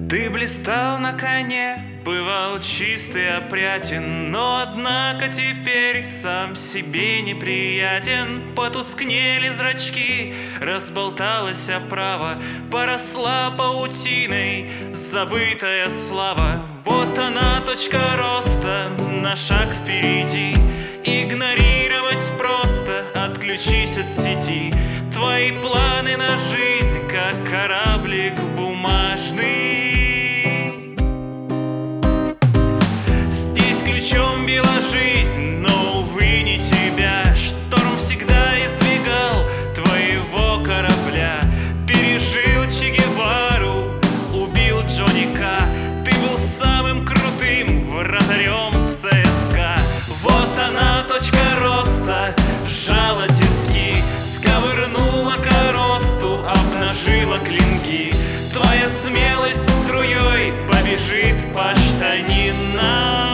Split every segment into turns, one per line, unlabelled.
Ты блистал на коне, бывал чистый, опрятен, но однако теперь сам себе неприятен. Потускнели зрачки, разболталась оправа, поросла паутиной забытая слава. Вот она, точка роста, на шаг впереди. Игнорировать просто, отключись от сети. Твои планы на жизнь, как кораблик бумажный. Здесь ключом била жизнь, но, увы, не тебя. Шторм всегда избегал твоего корабля. Пережил Че Гевару, убил Джонни К. Ты был самым крутым вратарем ЦСКА. Вот она, точка роста, сжала тиски, сковырнула коросту, обнажила клинки. Твоя смелость струей побежит по штанинам.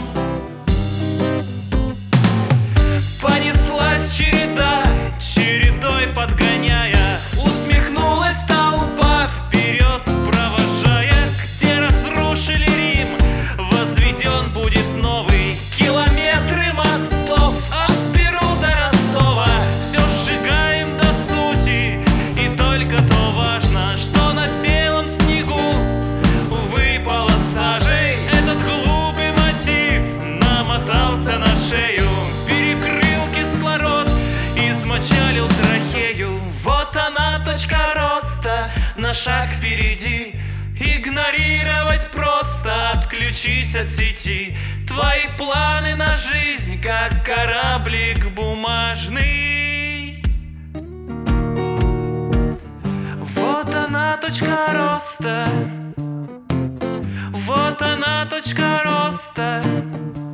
Понеслась череда, чередой подгоняя. Усмехнулась толпа, вперед провожая. Где разрушили Рим, возведен будет новый. Километры мостов от Перу до Ростова. Все сжигаем до сути, и только то важно, что на белом снегу выпала сажей. Этот глупый мотив намотался на шею, перекрыл кислород, измочалил трахею. Вот она, точка роста, на шаг впереди. Игнорировать просто, отключись от сети. Твои планы на жизнь, как кораблик бумажный. Вот она, точка роста. Вот она, точка роста.